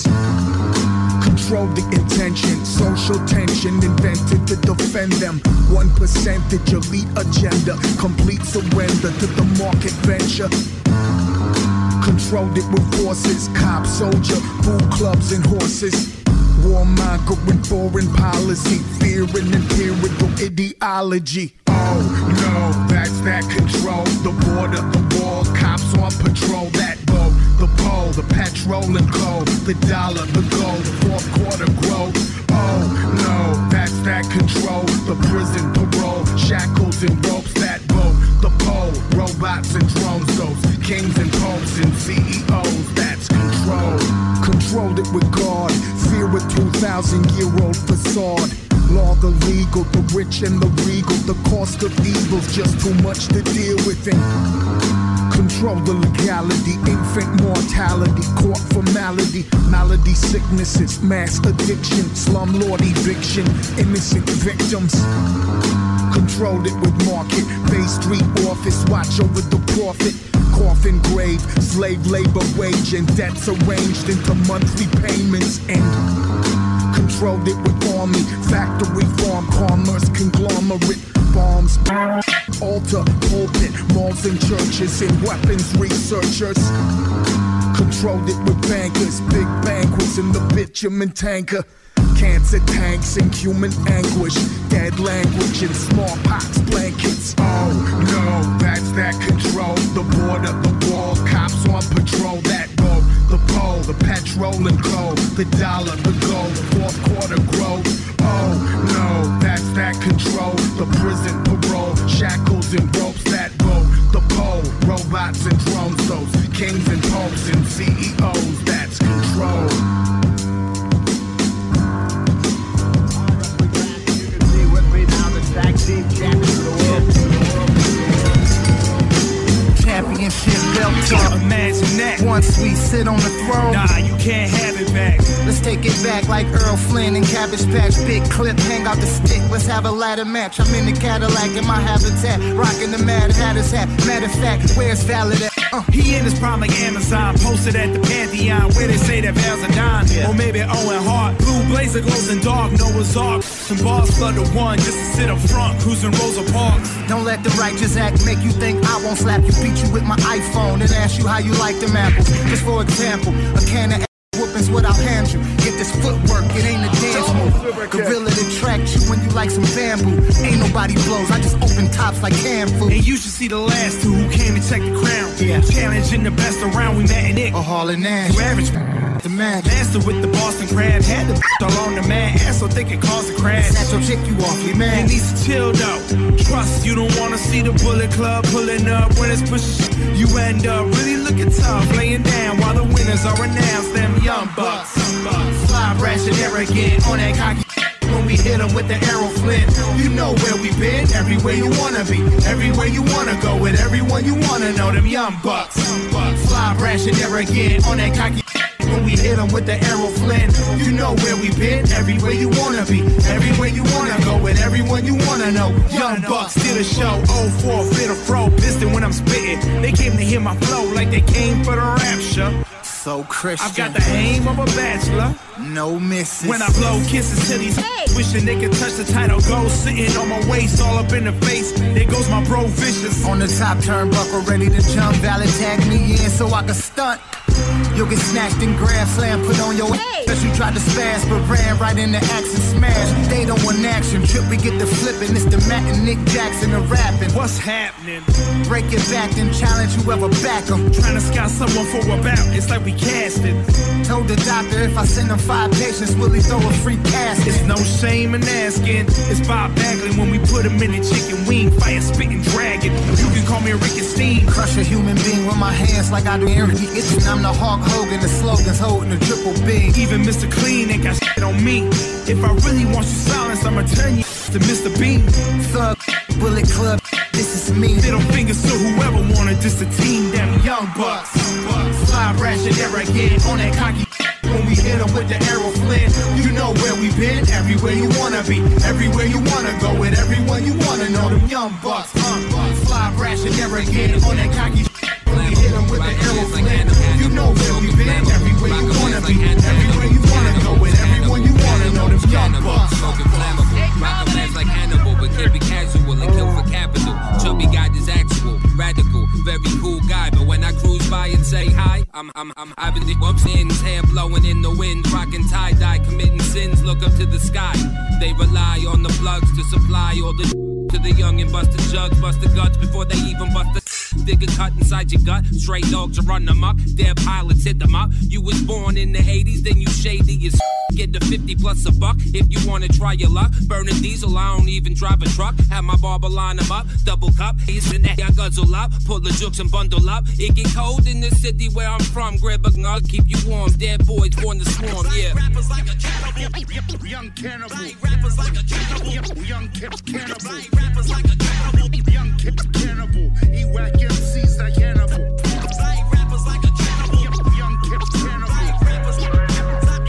Control the intention, social tension invented to defend them. One percentage elite agenda, complete surrender to the market venture. Controlled it with forces, cop, soldier, food clubs and horses. Warmongering foreign policy, fearing imperial ideology. Oh no, that's that control. The border, the wall, cops on patrol. That bow, the pole, the petrol and coal, the dollar, the gold, the fourth quarter growth. Oh no, that's that control. The prison, parole, shackles and ropes. That bow, the pole, robots and drones. Those kings and popes and C E Os. That's control. Controlled it with God. Fear a two thousand year old facade. Law, the legal, the rich and the regal. The cost of evil's just too much to deal with. And control the legality, infant mortality, court formality, malady, sicknesses, mass addiction, slumlord eviction, innocent victims. Controlled it with market, Bay Street office, watch over the profit. Coffin grave, slave labor wage, and debts arranged into monthly payments. And controlled it with army, factory, farm, commerce, conglomerate, bombs, altar, pulpit, malls and churches, and weapons researchers. Controlled it with bankers, big banquets in the bitumen tanker. Cancer tanks and human anguish, dead language and smallpox blankets. Oh no, that's that control. The border, the wall, cops on patrol. That go, the pole, the petrol and coal, the dollar, the gold, the fourth quarter growth. Oh no, that's that control. The prison, parole, shackles and ropes. That go, the pole, robots and drones. Those kings and popes and C E Os. That's control. Championship belt talk. Imagine that. Once we sit on the throne, nah, you can't have it back. Let's take it back like Earl Flynn and Cabbage Patch. Big clip, hang out the stick. Let's have a ladder match. I'm in the Cadillac in my habitat, rocking the Mad Hatter's hat. Matter of fact, where's Valid at? Uh, he in his prime like Amazon, posted at the Pantheon, where they say that Val's a dime, yeah. Or maybe Owen Hart. Blue blazer glows in dark, Noah's Ark. Some bars flood the one just to sit up front, cruising Rosa Parks. Don't let the righteous act make you think I won't slap you, beat you with my iPhone, and ask you how you like them apples. Just for example, a can of whoopings what I'll hand you. Get this footwork, it ain't a dance move. Gorilla to track you when you like some bamboo. Ain't nobody blows, I just open tops like canned food. And you should see the last two who came to check the crown. Yeah. Challenging the best around, we met in it. A Hall and Nash. You average the man. Master with the Boston crab. Had the all on the man. Ass so thick it caused a crash. Snatch your chick, you awfully man. He needs to chill though. Trust, you don't wanna see the Bullet Club pulling up when it's pushing. You end up really looking tough, laying down while the winners are announced. Them young bucks. Fly, brash, and arrogant on that cocky. When we hit them with the arrow flint, you know where we been. Everywhere you wanna be, everywhere you wanna go, with everyone you wanna know. Them young bucks. Fly, brash, and arrogant on that cocky. when we hit them with the arrow flint. You know where we been, everywhere you wanna be, everywhere you wanna go, with everyone you wanna know. Young Bucks did a show, oh four, fit a fro, piston when I'm spitting. They came to hear my flow like they came for the rapture. So Christian. I've got the aim of a bachelor. No misses. When I blow kisses to these hey. Wishing they could touch the title. Go sitting on my waist, all up in the face. There goes my bro Vicious. On the top turnbuckle, ready to jump. Valid tag me in so I can stunt. You'll get snatched and grabbed, slam, put on your hey. Ass. You tried to spaz, but ran right into action smash. They don't want action, trip, we get the flipping. It's the Matt and Nick Jackson of rapping. What's happening? Break it back, then challenge whoever back them. Trying to scout someone for a bout, it's like we casting. Told the doctor if I send him five patients, will he throw a free casket? It's no shame in asking. It's Bob Bagley when we put him in the chicken wing. Fire spitting dragon. You can call me Ricky Steen. Crush a human being with my hands like I do Eric Itchin'. I'm the Hulk Hogan, the slogans holding the triple B. Even Mister Clean ain't got shit on me. If I really want your silence, I'ma turn you to Mister Bean. Thug, Bullet Club, this is me. Little fingers to whoever wanted just a team. Them Young Bucks. Fly ration there again on that cocky. When we hit them with the arrow flint. You know where we been, everywhere you wanna be, everywhere you wanna go, with everyone you wanna know. Them Young Bucks. Uh, fly ration there again on that cocky. When we hit them with the arrow flint. You know where we been, everywhere you wanna be, everywhere you wanna go, with everyone you wanna know. Them Young Bucks. Rock a like Hannibal, but keep it casual and kill for capital. Chubby guy is actual, radical, very cool guy. But when I cruise by and say hi, I'm I'm I'm having the whoops ends, hair blowing in the wind, rocking tie dye, committing sins. Look up to the sky. They rely on the plugs to supply all the to the young and bust the jugs, bust the guts before they even bust the. Dig a cut inside your gut. Stray dogs are run amok. Their pilots hit them up. You was born in the eighties, then you shady as get the fifty plus a buck. If you wanna try your luck, burning diesel, I don't even drive a truck. Have my barber line them up, double cup. He's in that, I guzzle up, pull the jukes and bundle up. It get cold in the city where I'm from. Grab a gun, keep you warm. Dead boys born to swarm, yeah. Rappers like a cannibal, young cannibal. Rappers like a cannibal, young cannibal. Rappers like a cannibal, young cannibal. He whack M Cs like Hannibal. Rappers like a cannibal, young cannibal. Rappers like a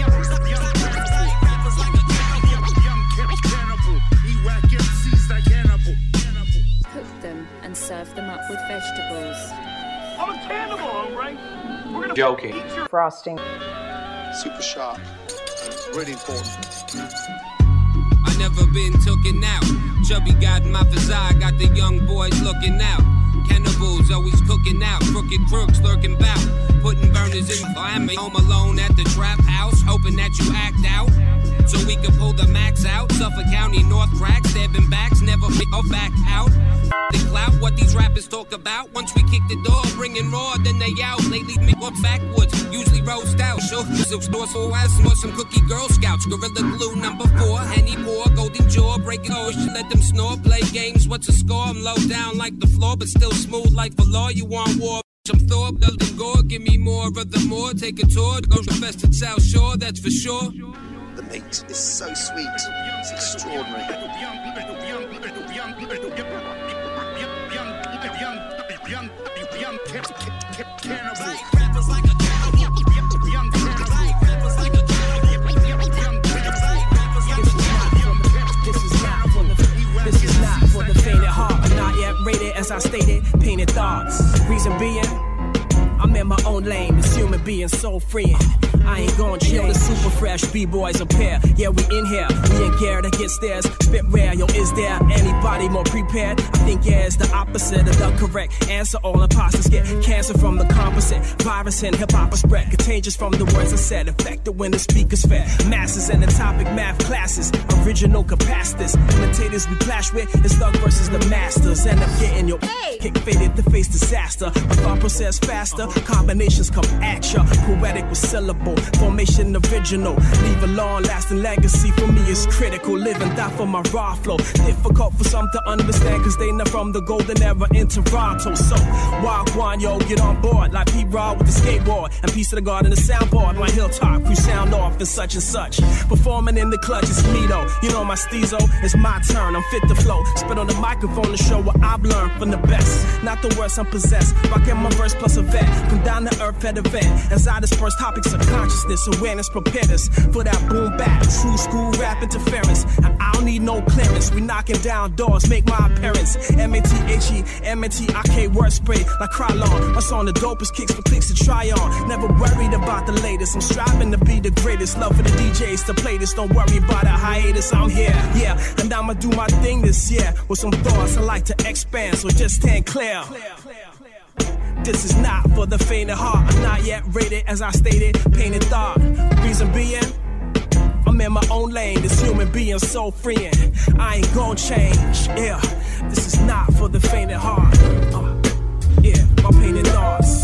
cannibal, he whack M Cs like Hannibal. Cook them and serve them up with vegetables. I'm a cannibal, alright? We're gonna joking. Frosting. Super sharp. Really important. I never been tooken out. Chubby got my facade, got the young boys looking out. Cannibals always cooking out, crooked crooks lurking bout, putting burners in Miami. Home alone at the trap house, hoping that you act out, so we can pull the max out. Suffolk County, North Crack, stabbing backs, never pick or back out. The clout, what these rappers talk about. Once we kick the door, bringing raw, then they out. Lately, me up backwards, usually roast out. Sure, so store so ass, more some cookie Girl Scouts. Gorilla glue number four, Henny pour, golden jaw, breaking oh, should let them snore. Play games, what's the score? I'm low down like the floor, but still smooth like the law. You want war? I'm Thor, building gore. Give me more of the more. Take a tour, go to Fest at South Shore, that's for sure. The meat is so sweet, it's extraordinary. This is not for the faint at heart. I'm not yet rated as I stated, painted thoughts. Reason being, I'm in my own lane, this human being so freeing. I ain't gon' chill, the super fresh B-boys appear. Yeah, we in here, we ain't care to get stairs. Spit rare, yo, is there anybody more prepared? I think yeah, it's the opposite of the correct answer. All imposters get cancer from the composite. Virus and hip-hop are spread, contagious from the words I said. Effective when the speakers fed. Masses and the topic math classes. Original capacitors. Imitators we clash with is thug versus the masters. End up getting your hey. Kick faded to face disaster. My thought process faster. Combinations come at ya, poetic with syllable, formation original. Leave a long-lasting legacy for me is critical. Live and die for my raw flow. Difficult for some to understand, cause they not from the golden era in Toronto. So, Wild One, yo, get on board. Like P-Rod with the skateboard, and piece of the garden, the soundboard. My hilltop crew sound off and such and such. Performing in the clutch is me though. You know my steezo, it's my turn. I'm fit to flow. Spit on the microphone to show what I've learned from the best. Not the worst, I'm possessed. Rockin' my verse plus a vet. From down to earth at event. As I disperse topics of consciousness, awareness prepared us for that boom bap, true school rap interference. I, I don't need no clearance. We knocking down doors, make my appearance. M A T H E, M A T I K, word spray like Krylon. My song the dopest, kicks for clicks to try on. Never worried about the latest. I'm striving to be the greatest. Love for the D Js to play this. Don't worry about a hiatus. I'm here, yeah, and I'ma do my thing this year with some thoughts I like to expand. So just stand clear. This is not for the faint of heart. I'm not yet rated, as I stated, painted thought. Reason being, I'm in my own lane. This human being so freeing. I ain't gon' change. Yeah, this is not for the faint of heart. Uh, yeah, my painted thoughts.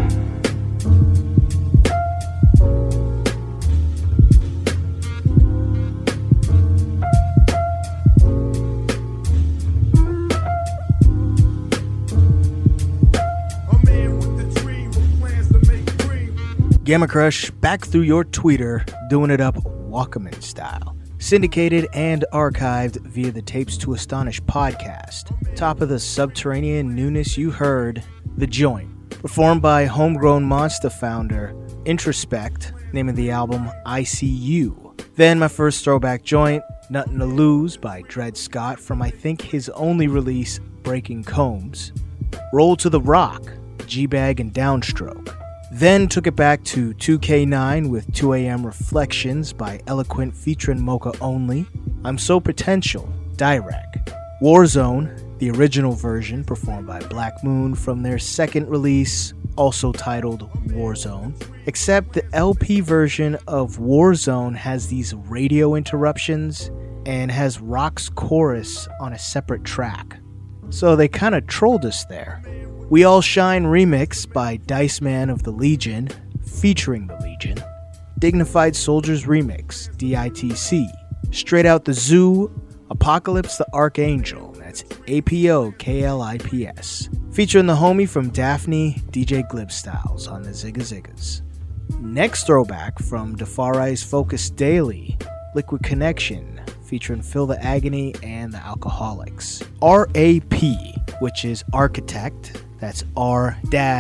Gamma Crush back through your tweeter, doing it up Walkman style. Syndicated and archived via the Tapes to Astonish podcast. Top of the subterranean newness you heard, The Joint. Performed by Homegrown Monster founder Introspect, name of the album I See You. Then my first throwback joint, Nothing to Lose by Dred Scott from I think his only release, Breaking Combs. Roll to the Rock, G-Bag and Downstroke. Then took it back to two K nine with two A M Reflections by Eloquent featuring Mocha Only. I'm So Potential, Direct. Warzone, the original version performed by Black Moon from their second release, also titled Warzone. Except the L P version of Warzone has these radio interruptions and has Rock's chorus on a separate track. So they kinda trolled us there. We All Shine remix by Dice Man of the Legion, featuring the Legion. Dignified Soldiers remix, D I T C. Straight Out the Zoo, Apocalypse the Archangel, that's A P O K L I P S. Featuring the homie from Daphne, D J Glib Styles on the Zigga Ziggas. Next throwback from Defari's Focus Daily, Liquid Connection, featuring Phil the Agony and the Alcoholics. R A P, which is Architect, that's R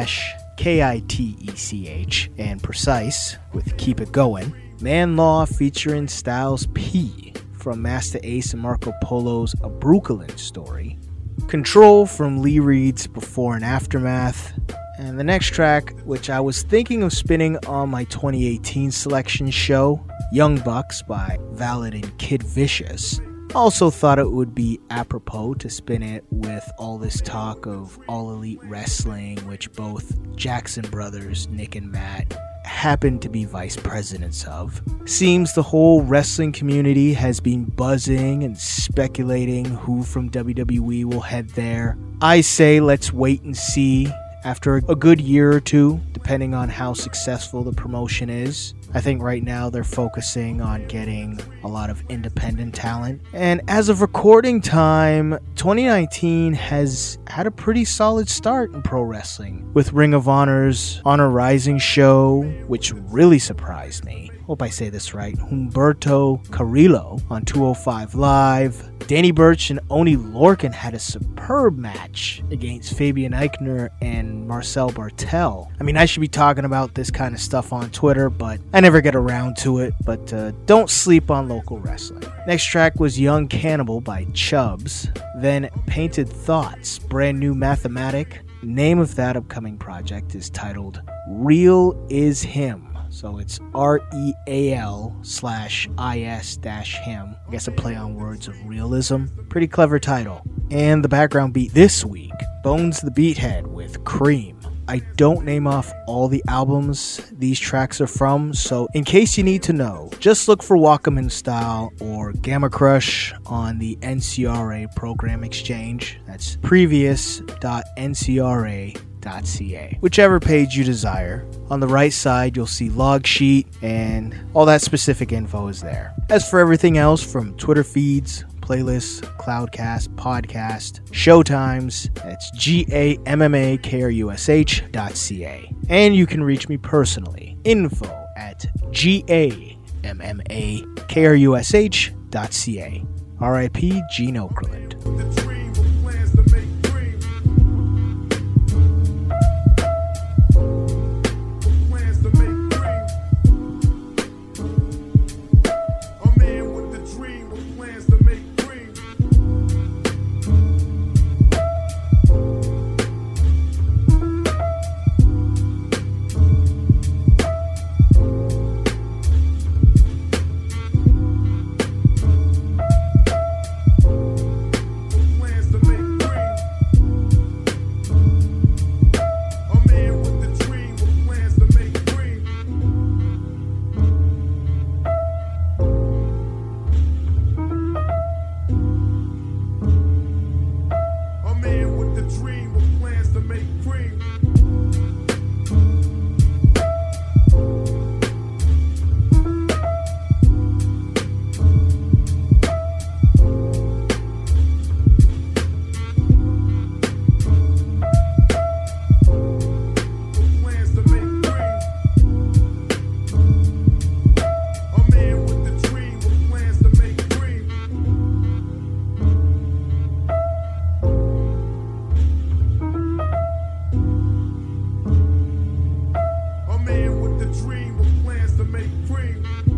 K I T E C H, and Precise with Keep It Going. Man Law featuring Styles P from Master Ace and Marco Polo's A Brooklyn Story. Control from Lee Reed's Before and Aftermath. And the next track, which I was thinking of spinning on my twenty eighteen selection show, Young Bucks by Valid and Kid Vicious. Also thought it would be apropos to spin it with all this talk of All Elite Wrestling, which both Jackson brothers, Nick and Matt, happen to be vice presidents of. Seems the whole wrestling community has been buzzing and speculating who from W W E will head there. I say let's wait and see after a good year or two, depending on how successful the promotion is. I think right now they're focusing on getting a lot of independent talent. And as of recording time, twenty nineteen has had a pretty solid start in pro wrestling, with Ring of Honor's Honor Rising show, which really surprised me. Hope I say this right. Humberto Carrillo on two oh five Live. Danny Burch and Oni Lorcan had a superb match against Fabian Eichner and Marcel Bartel. I mean, I should be talking about this kind of stuff on Twitter, but I never get around to it. But uh, don't sleep on local wrestling. Next track was Young Cannibal by Chubbs. Then Painted Thoughts, brand new Mathematic. Name of that upcoming project is titled Real Is Him. So it's R E A L slash I S dash him. I guess a play on words of realism. Pretty clever title. And the background beat this week, Bones the Beathead with Cream. I don't name off all the albums these tracks are from, so in case you need to know, just look for Walkman Style or Gamma Crush on the N C R A Program Exchange. That's previous dot N C R A dot C A. Whichever page you desire. On the right side, you'll see log sheet, and all that specific info is there. As for everything else from Twitter feeds, playlists, Cloudcast, podcast, showtimes, that's G A M M A K R U S H dot C A. And you can reach me personally, info at G A M M A K R U S H dot C A. R I P Gene Okerlund. Plans to make dream with plans to make cream.